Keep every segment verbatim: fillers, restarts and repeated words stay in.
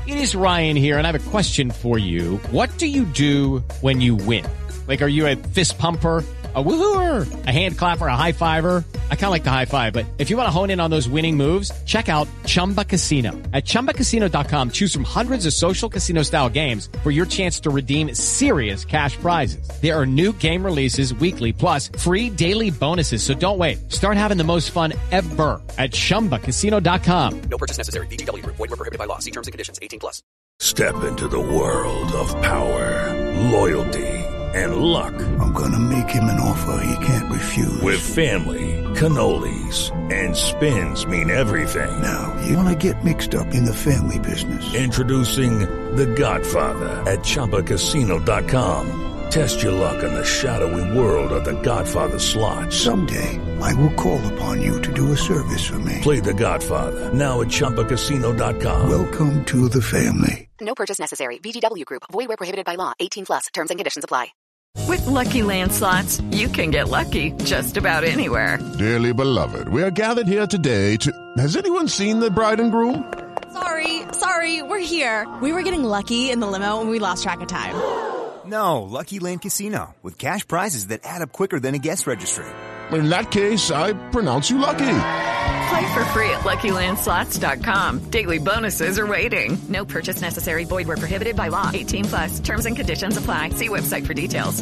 It is Ryan here, and I have a question for you. What do you do when you win? Like, are you a fist pumper, a woo-hooer, a hand clapper, a high fiver? I kind of like the high five, but if you want to hone in on those winning moves, check out Chumba Casino. At chumba casino dot com, choose from hundreds of social casino-style games for your chance to redeem serious cash prizes. There are new game releases weekly, plus free daily bonuses. So don't wait. Start having the most fun ever at chumba casino dot com. No purchase necessary. V G W Group. Void where prohibited by law. See terms and conditions. eighteen plus. Step into the world of power, loyalty, and luck. I'm gonna make him an offer he can't refuse. With family, cannolis, and spins mean everything. Now, you wanna get mixed up in the family business. Introducing The Godfather at chumba casino dot com. Test your luck in the shadowy world of The Godfather slot. Someday, I will call upon you to do a service for me. Play The Godfather, now at chumba casino dot com. Welcome to the family. No purchase necessary. V G W Group. Void where prohibited by law. eighteen plus. Terms and conditions apply. With Lucky Land Slots, you can get lucky just about anywhere. Dearly beloved, we are gathered here today to... Has anyone seen the bride and groom? Sorry, sorry, we're here. We were getting lucky in the limo and we lost track of time. No, Lucky Land Casino, with cash prizes that add up quicker than a guest registry. In that case, I pronounce you lucky. Play for free at lucky land slots dot com. Daily bonuses are waiting. No purchase necessary. Void where prohibited by law. eighteen plus. Terms and conditions apply. See website for details.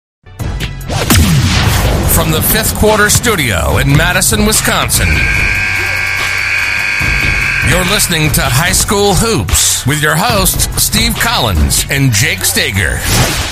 From the Fifth Quarter Studio in Madison, Wisconsin, you're listening to High School Hoops with your hosts, Steve Collins and Jake Stager.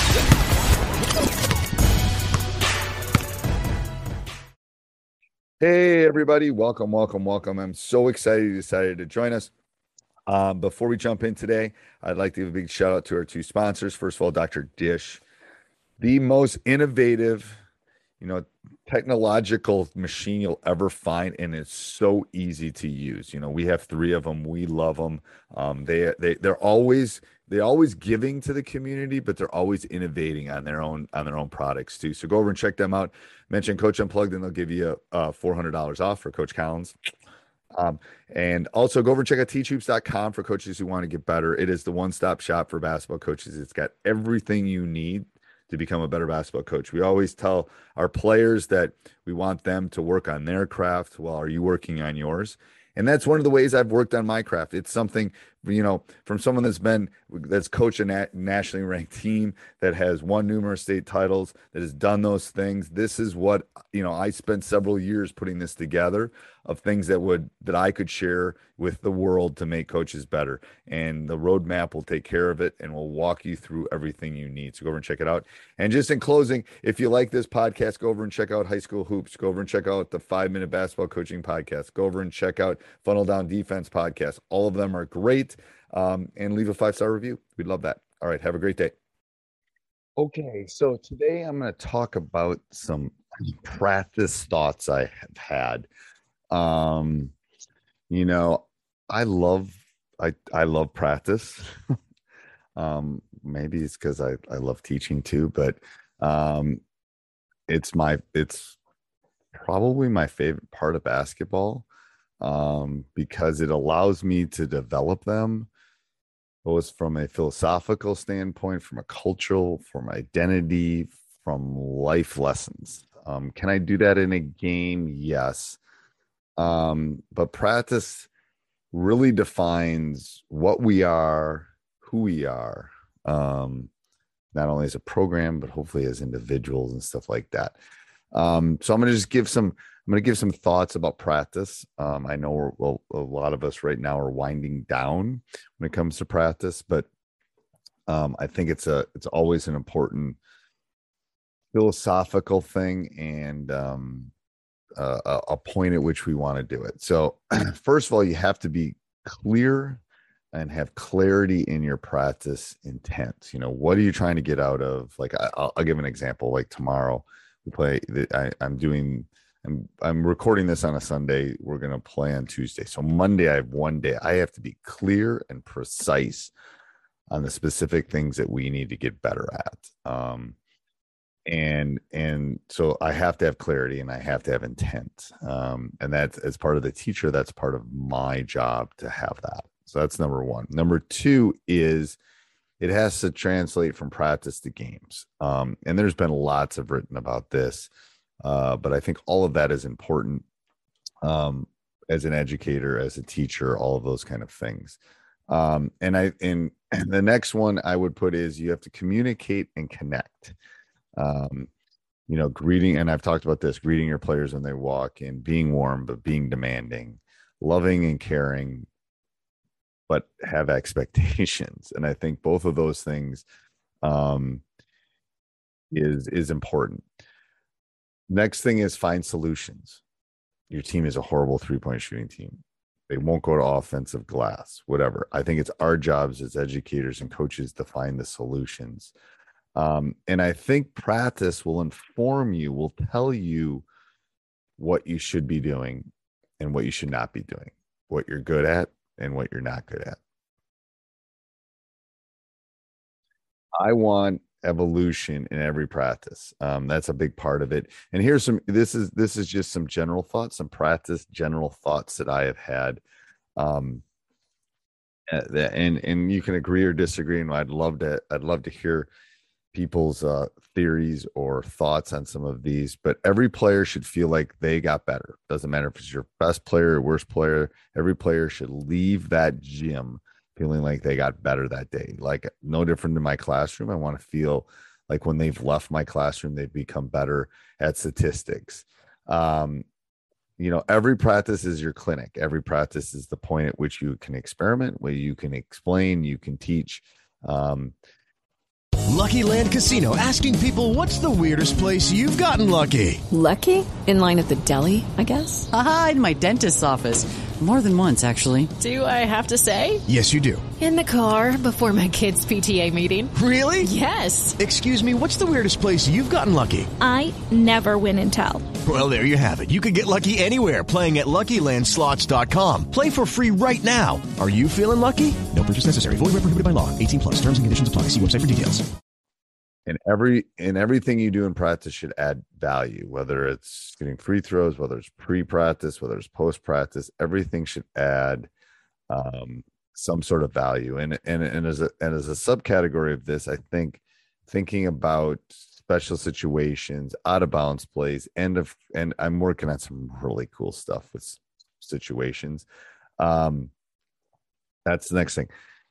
Hey, everybody. Welcome, welcome, welcome. I'm so excited you decided to join us. Um, before we jump in today, I'd like to give a big shout out to our two sponsors. First of all, Doctor Dish, the most innovative, you know, technological machine you'll ever find, and it's so easy to use. You know, we have three of them. We love them. Um, they they they're always they're always giving to the community, but they're always innovating on their own on their own products too. So go over and check them out. Mention Coach Unplugged, and they'll give you a, a four hundred dollars off for Coach Collins. Um, and also go over and check out teach hoops dot com for coaches who want to get better. It is the one-stop shop for basketball coaches. It's got everything you need to become a better basketball coach. We always tell our players that we want them to work on their craft while are you working on yours. And that's one of the ways I've worked on my craft. It's something, you know, from someone that's been, that's coached a nat- nationally ranked team, that has won numerous state titles, that has done those things. This is what, you know, I spent several years putting this together of things that would, that I could share with the world to make coaches better. And the roadmap will take care of it and will walk you through everything you need. So go over and check it out. And just in closing, if you like this podcast, go over and check out High School Hoops. Go over and check out the Five Minute Basketball Coaching Podcast. Go over and check out Funnel Down Defense Podcast. All of them are great. Um, and leave a five-star review. We'd love that. All right. Have a great day. Okay. So today I'm going to talk about some practice thoughts I have had. Um, you know, I love, I, I love practice. um, maybe it's because I, I love teaching too, but, um, it's my, it's probably my favorite part of basketball, um, because it allows me to develop them both from a philosophical standpoint, from a cultural, from identity, from life lessons. Um, can I do that in a game? Yes. Um, but practice really defines what we are, who we are, um, not only as a program, but hopefully as individuals and stuff like that. Um, so I'm going to just give some, I'm going to give some thoughts about practice. Um, I know we're, well, a lot of us right now are winding down when it comes to practice, but um, I think it's a, it's always an important philosophical thing, and um, uh, a point at which we want to do it. So first of all, you have to be clear and have clarity in your practice intent. You know, what are you trying to get out of? Like, I'll, I'll give an example. Like tomorrow we play, I, I'm doing, I'm, I'm recording this on a Sunday. We're going to play on Tuesday. So Monday, I have one day. I have to be clear and precise on the specific things that we need to get better at. Um, and, and so I have to have clarity and I have to have intent. Um, and that's, as part of the teacher, that's part of my job to have that. So that's number one. Number two is it has to translate from practice to games. Um, and there's been lots of written about this, uh, but I think all of that is important um, as an educator, as a teacher, all of those kind of things. Um, and I and, and the next one I would put is you have to communicate and connect. Um, you know, greeting, and I've talked about this, greeting your players when they walk in, being warm, but being demanding, loving and caring, but have expectations. And I think both of those things um, is, is important. Next thing is find solutions. Your team is a horrible three-point shooting team. They won't go to offensive glass, whatever. I think it's our jobs as educators and coaches to find the solutions. Um, and I think practice will inform you, will tell you what you should be doing and what you should not be doing, what you're good at and what you're not good at. I want evolution in every practice. Um, that's a big part of it. And here's some, this is, this is just some general thoughts, some practice, general thoughts that I have had. Um, and, and you can agree or disagree. And I'd love to, I'd love to hear people's uh, theories or thoughts on some of these, but every player should feel like they got better. Doesn't matter if it's your best player or worst player. Every player should leave that gym feeling like they got better that day. Like no different than my classroom. I want to feel like when they've left my classroom, they've become better at statistics. Um, you know, every practice is your clinic. Every practice is the point at which you can experiment, where you can explain, you can teach. Um, Lucky Land Casino, asking people, what's the weirdest place you've gotten lucky? Lucky? In line at the deli, I guess? Aha, in my dentist's office. More than once, actually. Do I have to say? Yes, you do. In the car before my kids' P T A meeting. Really? Yes. Excuse me, what's the weirdest place you've gotten lucky? I never win and tell. Well, there you have it. You can get lucky anywhere, playing at Lucky Land Slots dot com. Play for free right now. Are you feeling lucky? No purchase necessary. Void where prohibited by law. eighteen plus. Terms and conditions apply. See website for details. And every and everything you do in practice should add value, whether it's getting free throws, whether it's pre-practice, whether it's post-practice. Everything should add um, some sort of value. And and and as a and as a subcategory of this, I think thinking about special situations, out of bounds plays, end of and I'm working on some really cool stuff with situations. Um, that's the next thing.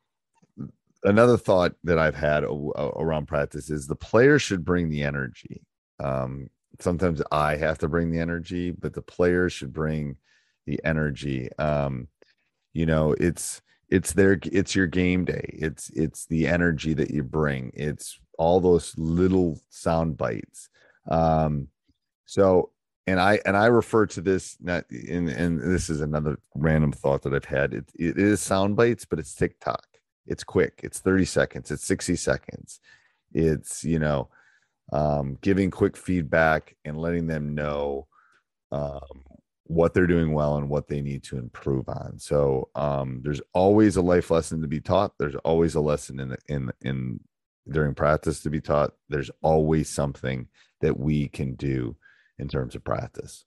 Another thought that I've had around practice is the player should bring the energy. Um, sometimes I have to bring the energy, but the players should bring the energy. Um, you know, it's, it's their, it's your game day. It's, it's the energy that you bring. It's all those little sound bites. Um, so, and I, and I refer to this not in, and this is another random thought that I've had. It, it is sound bites, but it's TikTok. It's quick. It's thirty seconds. It's sixty seconds. It's, you know, um, giving quick feedback and letting them know um, what they're doing well and what they need to improve on. So um, there's always a life lesson to be taught. There's always a lesson in, in, in during practice to be taught. There's always something that we can do in terms of practice.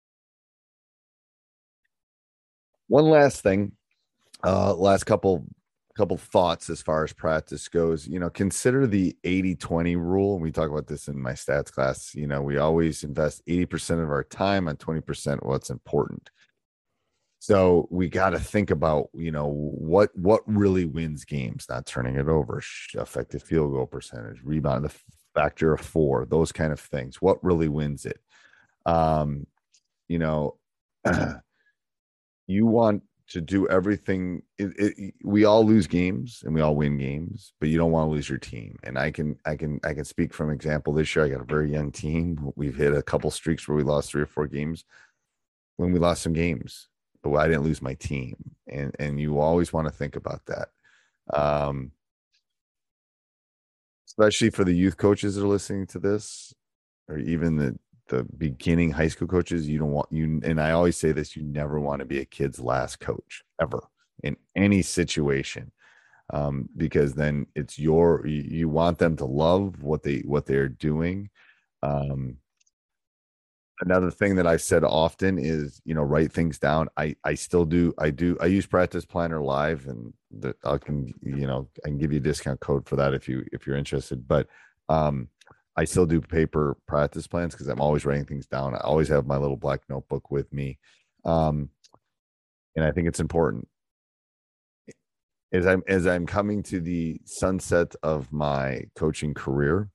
One last thing, uh, last couple couple thoughts as far as practice goes. You know, consider the eighty twenty rule. We talk about this in my stats class. You know, we always invest eighty percent of our time on twenty percent of what's important. So we got to think about, you know, what what really wins games, not turning it over, effective field goal percentage, rebound, the factor of four, those kind of things. What really wins it? Um, you know, you want to do everything. It, it, we all lose games and we all win games, but you don't want to lose your team. And I can, I can, I can speak from example this year. I got a very young team. We've hit a couple streaks where we lost three or four games when we lost some games, but I didn't lose my team. And, and you always want to think about that. Um, especially for the youth coaches that are listening to this, or even the, the beginning high school coaches. You don't want you, and I always say this, you never want to be a kid's last coach ever in any situation. Um, because then it's your, you, you want them to love what they, what they're doing. Um, Another thing that I said often is, you know, write things down. I, I still do. I do. I use Practice Planner Live, and the, I can, you know, I can give you a discount code for that if you, if you're interested. But um, I still do paper practice plans because I'm always writing things down. I always have my little black notebook with me. Um, and I think it's important. As I'm, as I'm coming to the sunset of my coaching career,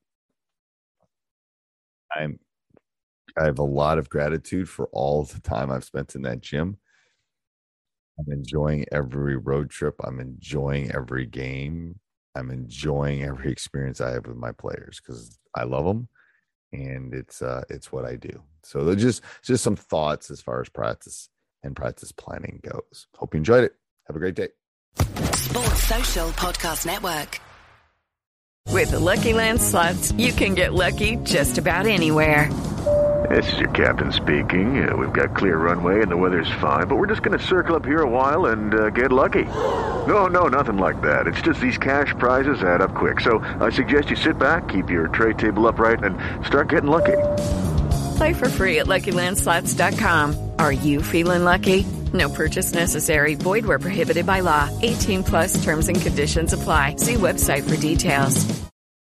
I'm, I have a lot of gratitude for all the time I've spent in that gym. I'm enjoying every road trip. I'm enjoying every game. I'm enjoying every experience I have with my players because I love them, and it's uh, it's what I do. So they're just just some thoughts as far as practice and practice planning goes. Hope you enjoyed it. Have a great day. Sports Social Podcast Network. With the Lucky Land Slots, you can get lucky just about anywhere. This is your captain speaking. Uh, we've got clear runway and the weather's fine, but we're just going to circle up here a while and uh, get lucky. No, no, nothing like that. It's just these cash prizes add up quick. So I suggest you sit back, keep your tray table upright, and start getting lucky. Play for free at Lucky Land Slots dot com. Are you feeling lucky? No purchase necessary. Void where prohibited by law. eighteen plus terms and conditions apply. See website for details.